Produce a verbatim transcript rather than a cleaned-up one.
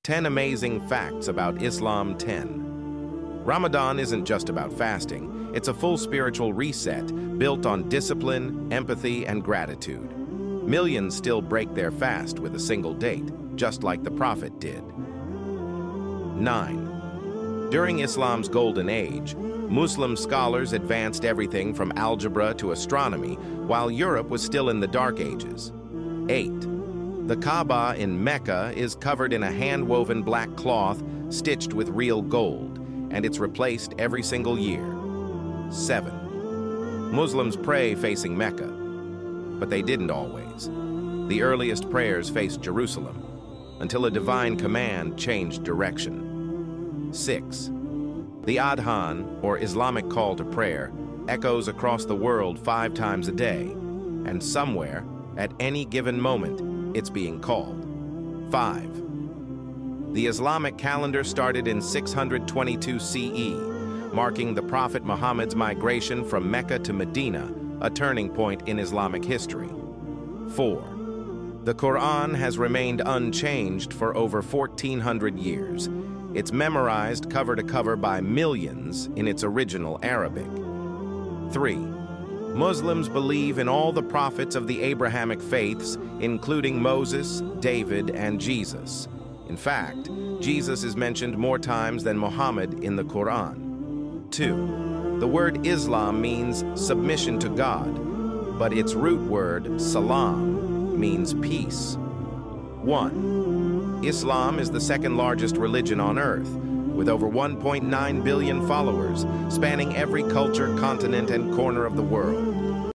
ten Amazing Facts About Islam ten. Ramadan isn't just about fasting, it's a full spiritual reset built on discipline, empathy, and gratitude. Millions still break their fast with a single date, just like the Prophet did. nine. During Islam's golden age, Muslim scholars advanced everything from algebra to astronomy, while Europe was still in the Dark Ages. eight. The Kaaba in Mecca is covered in a hand-woven black cloth stitched with real gold, and it's replaced every single year. seven. Muslims pray facing Mecca, but they didn't always. The earliest prayers faced Jerusalem, until a divine command changed direction. six. The Adhan, or Islamic call to prayer, echoes across the world five times a day, and somewhere, at any given moment, it's being called. five. The Islamic calendar started in six hundred twenty-two C E, marking the Prophet Muhammad's migration from Mecca to Medina, a turning point in Islamic history. four. The Quran has remained unchanged for over fourteen hundred years. It's memorized cover to cover by millions in its original Arabic. three. Muslims believe in all the prophets of the Abrahamic faiths, including Moses, David, and Jesus. In fact, Jesus is mentioned more times than Muhammad in the Quran. two. The word Islam means submission to God, but its root word, salam, means peace. one. Islam is the second largest religion on earth, with over one point nine billion followers, spanning every culture, continent, and corner of the world.